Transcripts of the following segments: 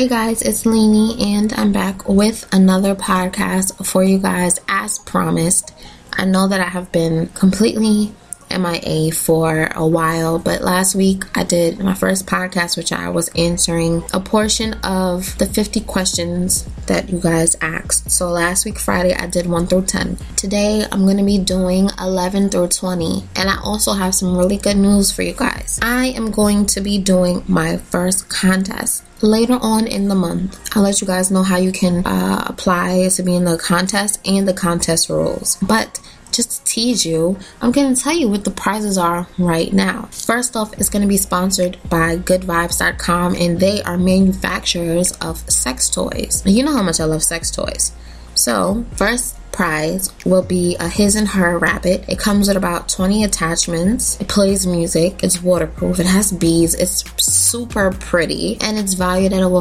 Hey guys, it's Lainey and I'm back with another podcast for you guys as promised. I know that I have been completely MIA for a while, but last week I did my first podcast, which I was answering a portion of the 50 questions that you guys asked. So last week Friday I did 1 through 10. Today I'm going to be doing 11 through 20, and I also have some really good news for you guys. I am going to be doing my first contest later on in the month. I'll let you guys know how you can apply to be in the contest and the contest rules. But just to tease you, I'm going to tell you what the prizes are right now. First off, it's going to be sponsored by GoodVibes.com, and they are manufacturers of sex toys. You know how much I love sex toys. So, first prize will be a his and her rabbit. It comes with about 20 attachments. It plays music. It's waterproof. It has bees. It's super pretty, and it's valued at over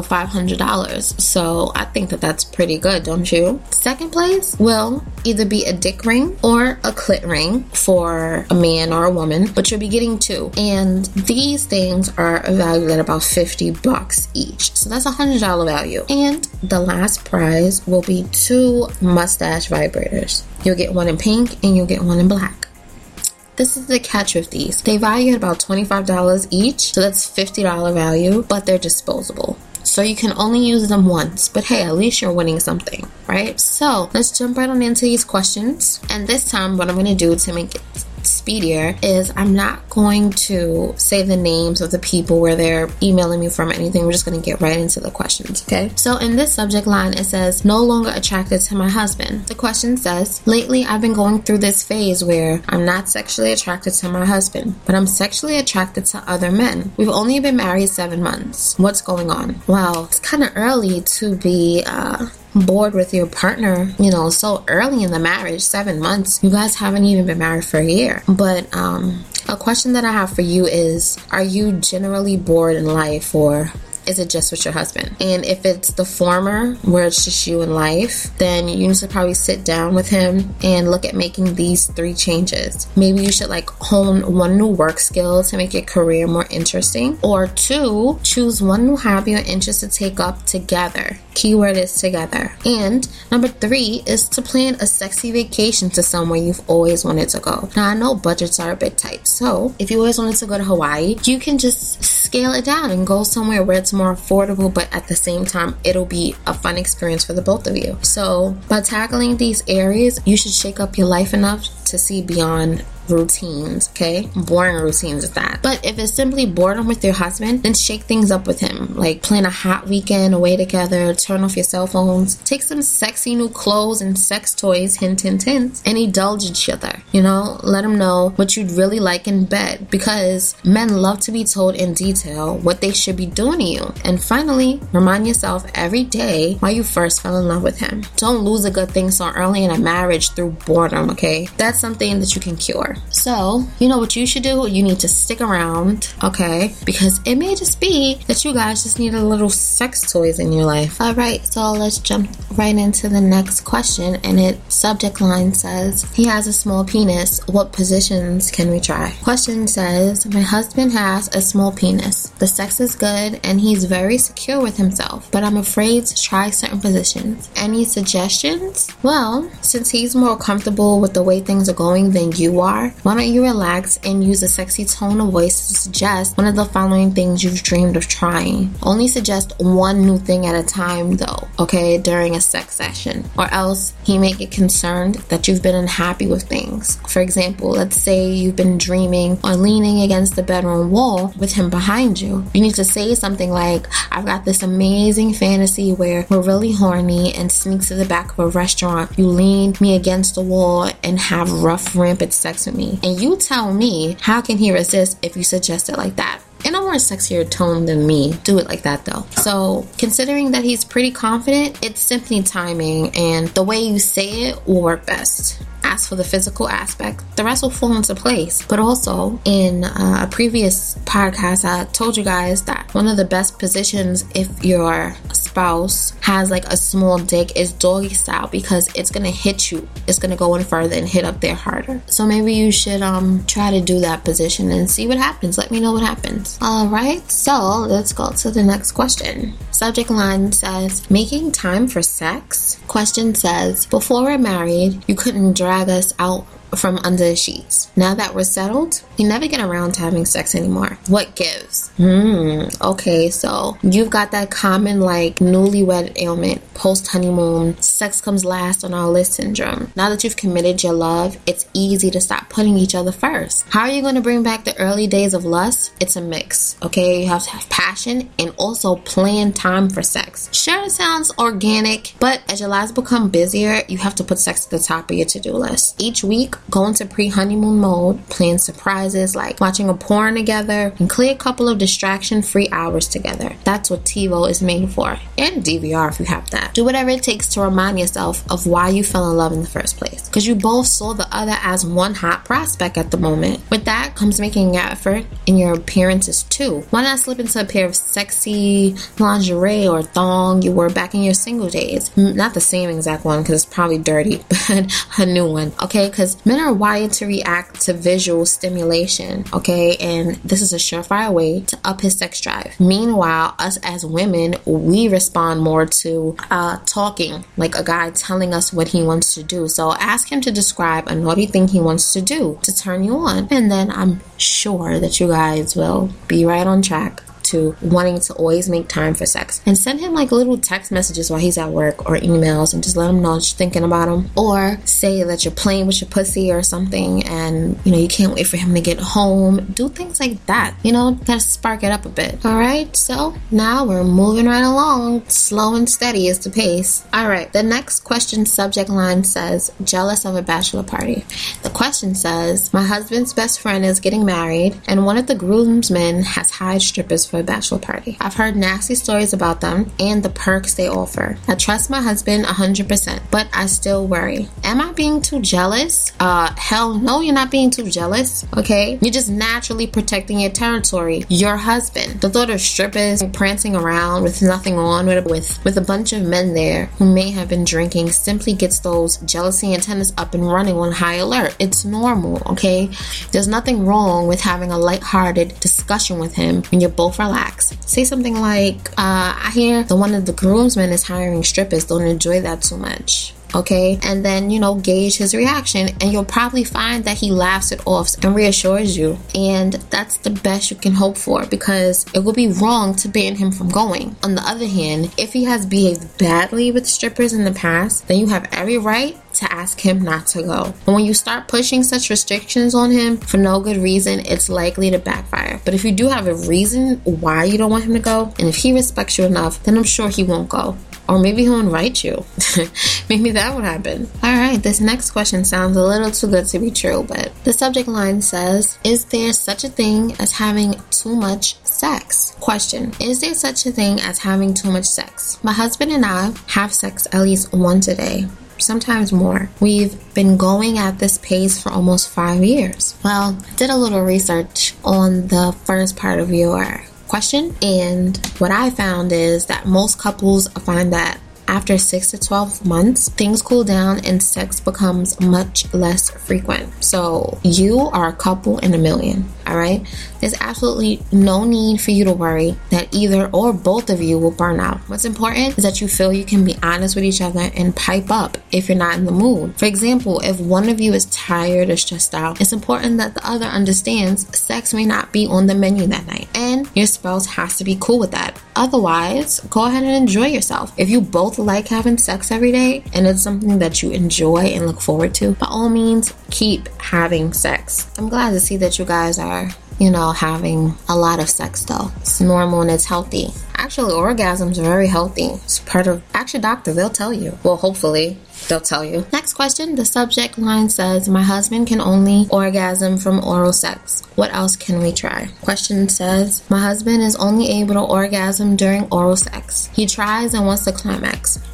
$500. So I think that that's pretty good, don't you? Second place will either be a dick ring or a clit ring for a man or a woman, but you'll be getting two. And these things are valued at about $50 each. So that's $100 value. And the last prize will be 2 mustache vibrators. You'll get one in pink and you'll get one in black. This is the catch with these. They value at about $25 each, so that's $50 value, but they're disposable. So you can only use them once, but hey, at least you're winning something, right? So let's jump right on into these questions. And this time what I'm going to do to make it speedier is I'm not going to say the names of the people where they're emailing me from or anything. We're just going to get right into the questions, okay? So in this subject line, it says, no longer attracted to my husband. The question says, lately I've been going through this phase where I'm not sexually attracted to my husband, but I'm sexually attracted to other men. We've only been married 7 months. What's going on? Well, it's kind of early to be bored with your partner, so early in the marriage, 7 months. You guys haven't even been married for a year. But a question that I have for you is, are you generally bored in life, or is it just with your husband? And if it's the former, where it's just you in life, then you need to probably sit down with him and look at making these 3 changes. Maybe you should hone one new work skill to make your career more interesting, or 2, choose one new hobby or interest to take up together. Keyword is together. And number 3 is to plan a sexy vacation to somewhere you've always wanted to go. Now I know budgets are a bit tight, so if you always wanted to go to Hawaii, you can just scale it down and go somewhere where it's more affordable, but at the same time it'll be a fun experience for the both of you. So by tackling these areas, you should shake up your life enough to see beyond routines, okay? Boring routines is that. But if it's simply boredom with your husband, then shake things up with him. Plan a hot weekend away together, turn off your cell phones, take some sexy new clothes and sex toys, hint, hint, hint, and indulge each other. Let them know what you'd really like in bed, because men love to be told in detail what they should be doing to you. And finally, remind yourself every day why you first fell in love with him. Don't lose a good thing so early in a marriage through boredom, okay? That's something that you can cure. So, you know what you should do? You need to stick around, okay? Because it may just be that you guys just need a little sex toys in your life. Alright, so let's jump right into the next question. And its subject line says, he has a small penis. What positions can we try? Question says, my husband has a small penis. The sex is good and he's very secure with himself, but I'm afraid to try certain positions. Any suggestions? Well, since he's more comfortable with the way things are going than you are, why don't you relax and use a sexy tone of voice to suggest one of the following things you've dreamed of trying. Only suggest one new thing at a time though, okay, during a sex session, or else he may get concerned that you've been unhappy with things. For example, let's say you've been dreaming or leaning against the bedroom wall with him behind you. You need to say something like, I've got this amazing fantasy where we're really horny and sneak to the back of a restaurant. You lean me against the wall and have rough, rampant sex with me. And you tell me, how can he resist if you suggest it like that? In a more sexier tone than me. Do it like that though. So considering that he's pretty confident, it's simply timing, and the way you say it will work best. As for the physical aspect, the rest will fall into place. But also, in a previous podcast, I told you guys that one of the best positions if your spouse has like a small dick is doggy style, because it's gonna hit you. It's gonna go in further and hit up there harder. So maybe you should try to do that position and see what happens. Let me know what happens. Alright, so let's go to the next question. Subject line says, making time for sex? Question says, before we're married, you couldn't drag us out from under the sheets. Now that we're settled, we never get around to having sex anymore. What gives? Okay, so you've got that common like newlywed ailment, post-honeymoon, sex comes last on our list syndrome. Now that you've committed your love, it's easy to stop putting each other first. How are you going to bring back the early days of lust? It's a mix, okay? You have to have passion and also plan time for sex. Sure, it sounds organic, but as your lives become busier, you have to put sex at the top of your to-do list. Each week, go into pre-honeymoon mode, plan surprises like watching a porn together, and clear a couple of distraction-free hours together. That's what TiVo is made for. And DVR if you have that. Do whatever it takes to remind yourself of why you fell in love in the first place. Because you both saw the other as one hot prospect at the moment. With that comes making an effort in your appearances too. Why not slip into a pair of sexy lingerie or thong you wore back in your single days? Not the same exact one because it's probably dirty, but a new one. Okay, because men are wired to react to visual stimulation, okay? And this is a surefire way to up his sex drive. Meanwhile, us as women, we respond more to talking, like a guy telling us what he wants to do. So ask him to describe a naughty thing he wants to do to turn you on. And then I'm sure that you guys will be right on track to wanting to always make time for sex. And send him like little text messages while he's at work or emails, and just let him know that you're thinking about him. Or say that you're playing with your pussy or something and you can't wait for him to get home. Do things like that, gotta spark it up a bit. Alright, so now we're moving right along. Slow and steady is the pace. Alright, the next question subject line says, jealous of a bachelor party. The question says, my husband's best friend is getting married and one of the groomsmen has hired strippers for a bachelor party. I've heard nasty stories about them and the perks they offer. I trust my husband 100%, but I still worry. Am I being too jealous? Hell no, you're not being too jealous, okay? You're just naturally protecting your territory, your husband. The thought of strippers prancing around with nothing on, with a bunch of men there who may have been drinking, simply gets those jealousy antennas up and running on high alert. It's normal, okay? There's nothing wrong with having a lighthearted discussion with him when you're both relax. Say something like, I hear that one of the groomsmen is hiring strippers. Don't enjoy that too much. Okay, and then gauge his reaction, and you'll probably find that he laughs it off and reassures you, and that's the best you can hope for, because it would be wrong to ban him from going. On the other hand, if he has behaved badly with strippers in the past, then you have every right to ask him not to go. And when you start pushing such restrictions on him for no good reason, it's likely to backfire. But if you do have a reason why you don't want him to go, and if he respects you enough, then I'm sure he won't go. Or maybe he'll invite you. Maybe that would happen. Alright, this next question sounds a little too good to be true, but the subject line says, is there such a thing as having too much sex? Question, is there such a thing as having too much sex? My husband and I have sex at least once a day. Sometimes more. We've been going at this pace for almost 5 years. Well, I did a little research on the first part of your question, and what I found is that most couples find that after 6 to 12 months, things cool down and sex becomes much less frequent. So you are a couple in a million, all right? There's absolutely no need for you to worry that either or both of you will burn out. What's important is that you feel you can be honest with each other and pipe up if you're not in the mood. For example, if one of you is tired or stressed out, it's important that the other understands sex may not be on the menu that night, and your spouse has to be cool with that. Otherwise, go ahead and enjoy yourself. If you both like having sex every day and it's something that you enjoy and look forward to, by all means, keep having sex. I'm glad to see that you guys are having a lot of sex though. It's normal and it's healthy. Actually, orgasms are very healthy. It's part of, doctor, they'll tell you. Well, hopefully they'll tell you. Next question, the subject line says, my husband can only orgasm from oral sex. What else can we try? Question says, my husband is only able to orgasm during oral sex. He tries and wants to climax.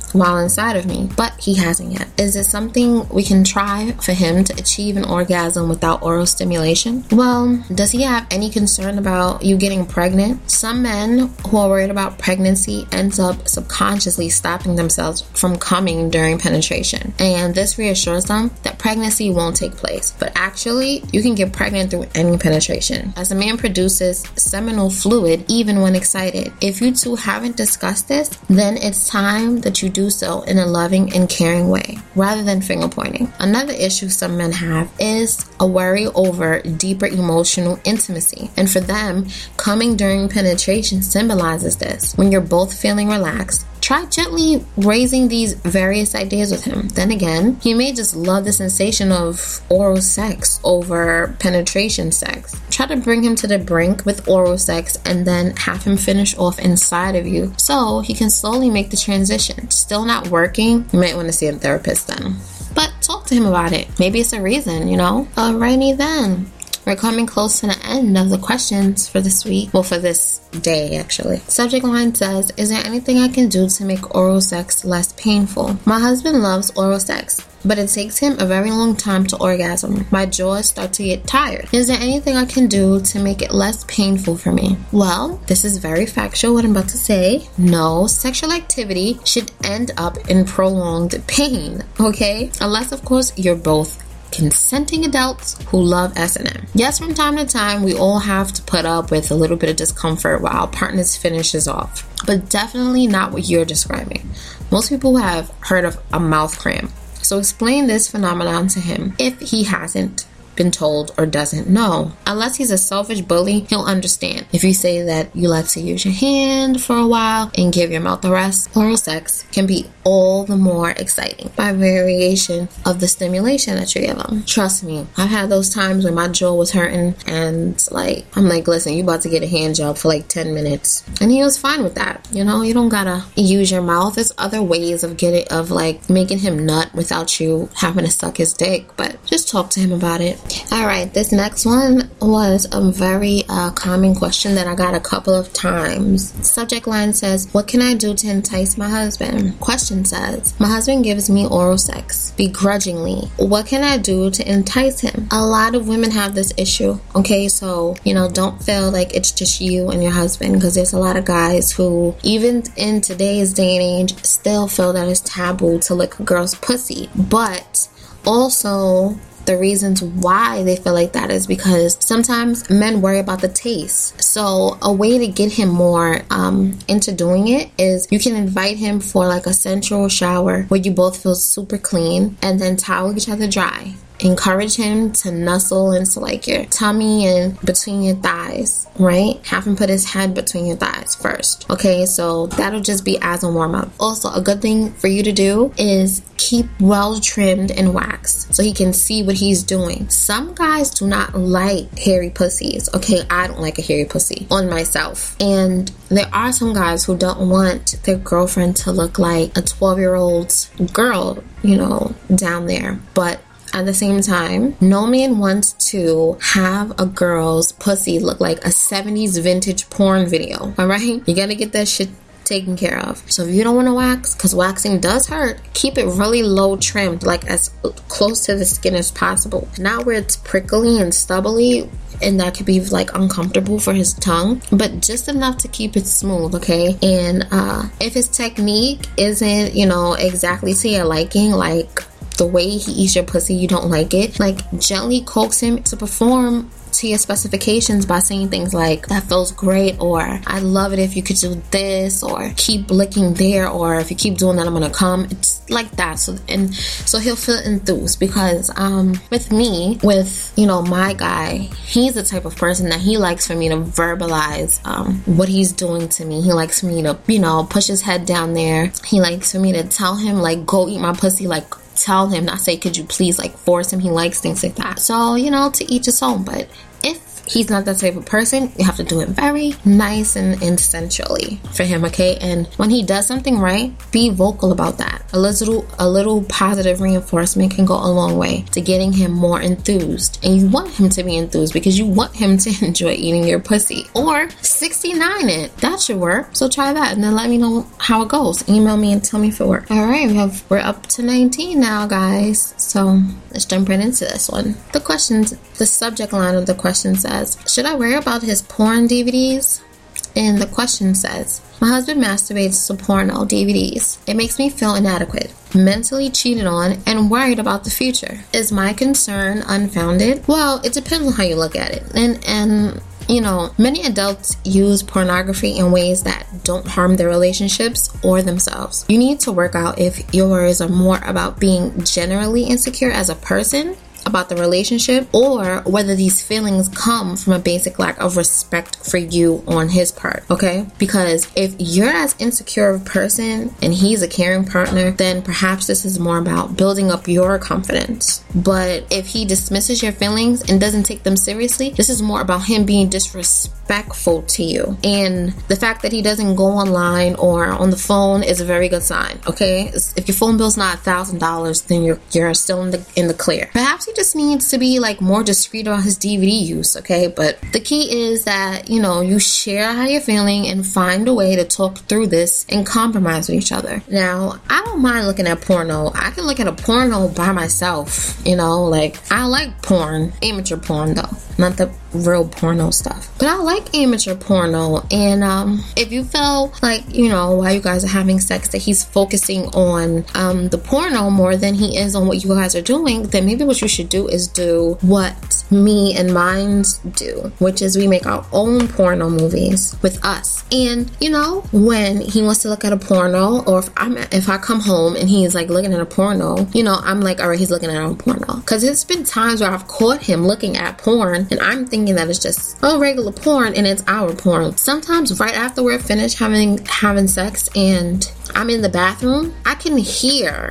while inside of me, but he hasn't yet. Is it something we can try for him to achieve an orgasm without oral stimulation? Well, does he have any concern about you getting pregnant? Some men who are worried about pregnancy ends up subconsciously stopping themselves from coming during penetration, and this reassures them that pregnancy won't take place. But actually, you can get pregnant through any penetration, as a man produces seminal fluid even when excited. If you two haven't discussed this, then it's time that you do so in a loving and caring way, rather than finger pointing. Another issue some men have is a worry over deeper emotional intimacy, and for them, coming during penetration symbolizes this. When you're both feeling relaxed, try gently raising these various ideas with him. Then again, he may just love the sensation of oral sex over penetration sex. Try to bring him to the brink with oral sex and then have him finish off inside of you so he can slowly make the transition. Still not working? You might want to see a therapist then. But talk to him about it. Maybe it's a reason, you know? Alrighty then. We're coming close to the end of the questions for this week. Well, for this day, actually. Subject line says, is there anything I can do to make oral sex less painful? My husband loves oral sex, but it takes him a very long time to orgasm. My jaws start to get tired. Is there anything I can do to make it less painful for me? Well, this is very factual what I'm about to say. No sexual activity should end up in prolonged pain, okay? Unless, of course, you're both consenting adults who love S&M. Yes, from time to time, we all have to put up with a little bit of discomfort while our partners finishes off, but definitely not what you're describing. Most people have heard of a mouth cramp, so explain this phenomenon to him if he hasn't been told or doesn't know. Unless he's a selfish bully, he'll understand. If you say that you like to use your hand for a while and give your mouth a rest, oral sex can be all the more exciting by variation of the stimulation that you give them. Trust me, I've had those times when my jaw was hurting and I'm like, listen, you about to get a hand job for like 10 minutes. And he was fine with that. You know, you don't gotta use your mouth. There's other ways of making him nut without you having to suck his dick, but just talk to him about it. Alright, this next one was a very common question that I got a couple of times. Subject line says, what can I do to entice my husband? Question says, my husband gives me oral sex begrudgingly. What can I do to entice him? A lot of women have this issue, okay? So, don't feel like it's just you and your husband, because there's a lot of guys who, even in today's day and age, still feel that it's taboo to lick a girl's pussy. But also, the reasons why they feel like that is because sometimes men worry about the taste. So a way to get him more into doing it is you can invite him for like a sensual shower where you both feel super clean, and then towel each other dry. Encourage him to nuzzle into like your tummy and between your thighs, right? Have him put his head between your thighs first. Okay, so that'll just be as a warm-up. Also, a good thing for you to do is keep well trimmed and waxed so he can see what he's doing. Some guys do not like hairy pussies. Okay, I don't like a hairy pussy on myself. And there are some guys who don't want their girlfriend to look like a 12-year-old girl, down there. But at the same time, no man wants to have a girl's pussy look like a 70s vintage porn video, alright? You gotta get that shit taken care of. So if you don't want to wax, because waxing does hurt, keep it really low trimmed, like as close to the skin as possible. Not where it's prickly and stubbly, and that could be like uncomfortable for his tongue, but just enough to keep it smooth, okay? And if his technique isn't, exactly to your liking, like the way he eats your pussy, you don't like it, like gently coax him to perform to your specifications by saying things like, that feels great, or I love it if you could do this, or keep licking there, or if you keep doing that I'm gonna come. It's like that. So he'll feel enthused, because with me, with my guy, he's the type of person that he likes for me to verbalize what he's doing to me. He likes me to push his head down there. He likes for me to tell him like, go eat my pussy, like tell him, not say could you please, like force him. He likes things like that. So to each his own. But if he's not that type of person, you have to do it very nice and essentially for him, okay? And when he does something right, be vocal about that. A little positive reinforcement can go a long way to getting him more enthused. And you want him to be enthused because you want him to enjoy eating your pussy. Or 69 it. That should work. So try that and then let me know how it goes. Email me and tell me if it worked. Alright, we're up to 19 now, guys. So let's jump right into this one. The subject line of the question says, should I worry about his porn DVDs? And the question says, my husband masturbates to porno DVDs. It makes me feel inadequate, mentally cheated on, and worried about the future. Is my concern unfounded? Well, it depends on how you look at it. And you know, many adults use pornography in ways that don't harm their relationships or themselves. You need to work out if your worries are more about being generally insecure as a person about the relationship, or whether these feelings come from a basic lack of respect for you on his part, okay? Because if you're as insecure a person and he's a caring partner, then perhaps this is more about building up your confidence. But if he dismisses your feelings and doesn't take them seriously, this is more about him being disrespectful to you. And the fact that he doesn't go online or on the phone is a very good sign, okay? If your phone bill's not $1,000, then you're still in the clear. Perhaps he just needs to be like more discreet about his DVD use, okay? But the key is that, you know, you share how you're feeling and find a way to talk through this and compromise with each other. Now, I don't mind looking at porno. I can look at a porno by myself, you know, like I like porn, amateur porn though, not the real porno stuff. But I like amateur porno, and if you feel like, you know, while you guys are having sex that he's focusing on the porno more than he is on what you guys are doing, then maybe what you should do is do what me and mine do, which is we make our own porno movies with us. And you know, when he wants to look at a porno, or if I come home and he's like looking at a porno, you know, I'm like, all right, he's looking at a porno. Because it's been times where I've caught him looking at porn and I'm thinking that it's just regular porn and it's our porn. Sometimes right after we're finished having sex and I'm in the bathroom, I can hear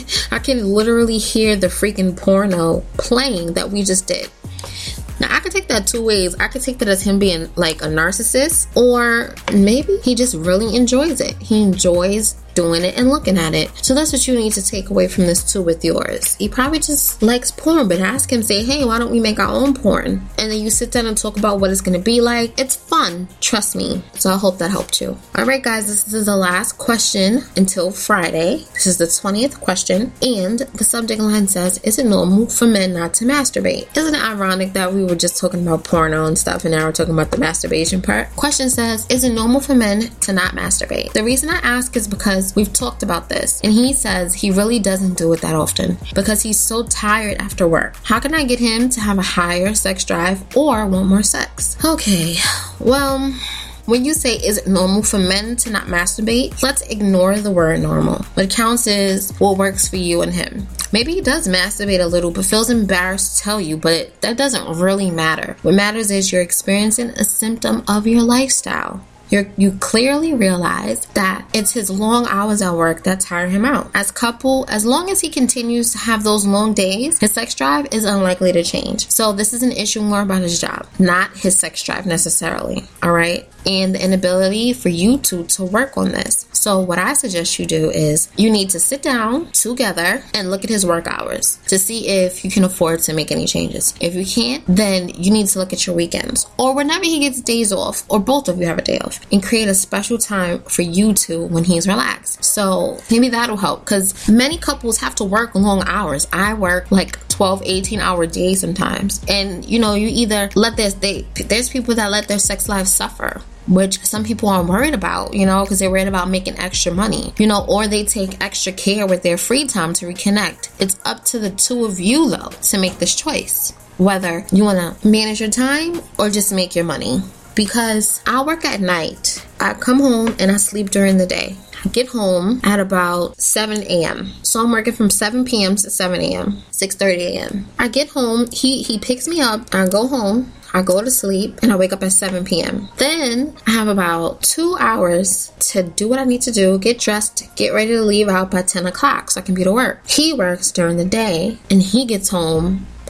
I can literally hear the freaking porno playing that we just did. Now, I could take that two ways. I could take that as him being like a narcissist, or maybe he just really enjoys it. He enjoys doing it and looking at it. So that's what you need to take away from this too with yours. He probably just likes porn, but ask him, say, hey, why don't we make our own porn? And then you sit down and talk about what it's going to be like. It's fun. Trust me. So I hope that helped you. All right, guys, this is the last question until Friday. This is the 20th question. And the subject line says, is it normal for men not to masturbate? Isn't it ironic that we were just talking about porno and stuff and now we're talking about the masturbation part? Question says, is it normal for men to not masturbate? The reason I ask is because we've talked about this, and he says he really doesn't do it that often because he's so tired after work. How can I get him to have a higher sex drive or want more sex? Okay, well, when you say, is it normal for men to not masturbate? Let's ignore the word normal. What counts is what works for you and him. Maybe he does masturbate a little but feels embarrassed to tell you, but that doesn't really matter. What matters is you're experiencing a symptom of your lifestyle. You clearly realize that it's his long hours at work that tire him out. As long as he continues to have those long days, his sex drive is unlikely to change. So this is an issue more about his job, not his sex drive necessarily. All right? And the inability for you to work on this. So what I suggest you do is you need to sit down together and look at his work hours to see if you can afford to make any changes. If you can't, then you need to look at your weekends or whenever he gets days off, or both of you have a day off, and create a special time for you two when he's relaxed. So maybe that'll help, because many couples have to work long hours. I work like 12, 18-hour days sometimes. And you know, you either there's people that let their sex lives suffer, which some people aren't worried about, you know, because they're worried about making extra money, you know, or they take extra care with their free time to reconnect. It's up to the two of you, though, to make this choice, whether you want to manage your time or just make your money. Because I work at night. I come home and I sleep during the day. I get home at about 7 a.m. So I'm working from 7 p.m. to 7 a.m., 6:30 a.m. I get home, he picks me up, I go home, I go to sleep, and I wake up at 7 p.m. Then I have about 2 hours to do what I need to do, get dressed, get ready to leave out by 10 o'clock so I can be to work. He works during the day, and he gets home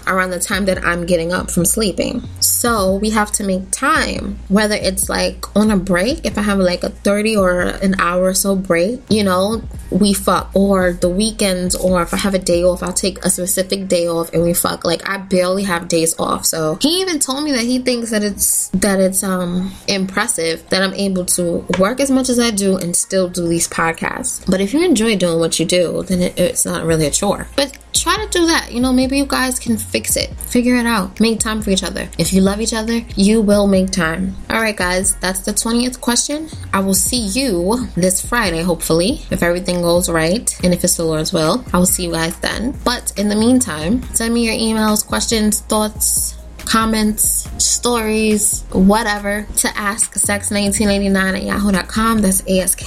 around the time that I'm getting up from sleeping. So we have to make time, whether it's like on a break, if I have like a 30 or an hour or so break, you know, we fuck. Or the weekends, or if I have a day off, I'll take a specific day off and we fuck. Like, I barely have days off. So he even told me that he thinks that it's impressive that I'm able to work as much as I do and still do these podcasts. But if you enjoy doing what you do, then it's not really a chore. But try to do that. You know, maybe you guys can fix it. Figure it out. Make time for each other. If you love each other, you will make time. All right, guys, that's the 20th question. I will see you this Friday, hopefully, if everything goes right and if it's the Lord's will. I will see you guys then. But in the meantime, send me your emails, questions, thoughts, comments, stories, whatever, to asksex1989@yahoo.com. That's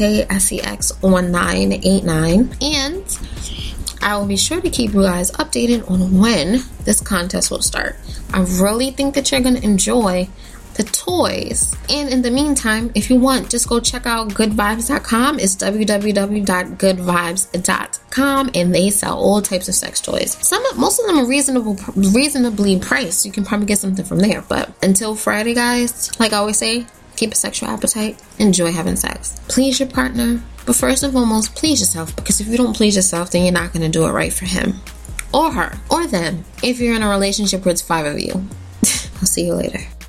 ASKSEX1989. And I will be sure to keep you guys updated on when this contest will start. I really think that you're going to enjoy the toys. And in the meantime, if you want, just go check out goodvibes.com. It's www.goodvibes.com, and they sell all types of sex toys. Most of them are reasonably priced. You can probably get something from there. But until Friday, guys, like I always say, keep a sexual appetite. Enjoy having sex. Please your partner. But first and foremost, please yourself. Because if you don't please yourself, then you're not going to do it right for him. Or her. Or them. If you're in a relationship where it's 5 of you. I'll see you later.